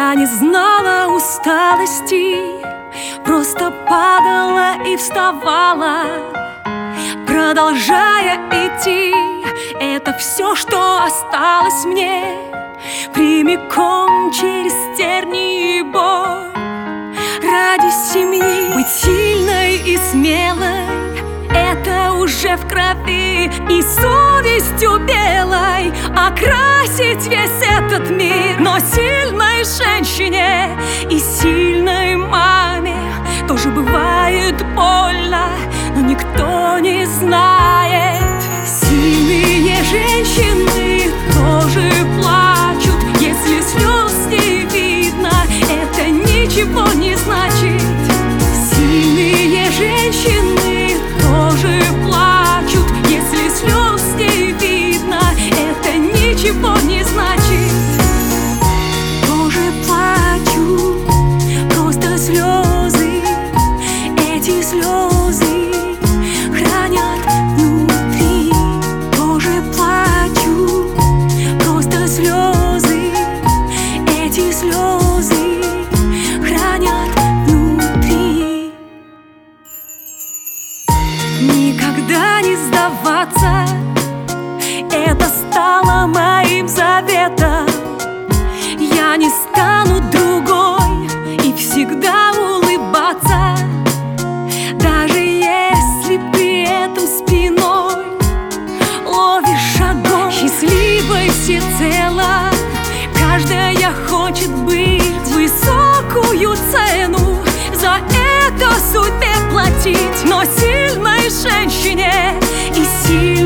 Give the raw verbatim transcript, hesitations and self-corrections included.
Я не знала усталости, просто падала и вставала, продолжая идти. Это все, что осталось мне, прямиком через тернии и боль. Ради семьи быть сильной и смелой — это уже в крови, и совестью белой окрасить весь этот мир. Но сильной женщине и сильной маме тоже бывает больно, но никто не знает. Сильные женщины тоже плачут, если слез не видно, это ничего не значит. Сильные женщины тоже плачут, если слез не видно, это ничего не значит. Тоже плачу, просто слезы, эти слезы хранят внутри. Тоже плачу, просто слезы, эти слезы хранят внутри. Никогда не сдаваться — это стало моим заветом. Я не стану другой и всегда улыбаться, даже если при этом спиной ловишь огонь. Счастливой всецело каждая хочет быть, высокую цену за это судьбе платить. Но сильной женщине и сильной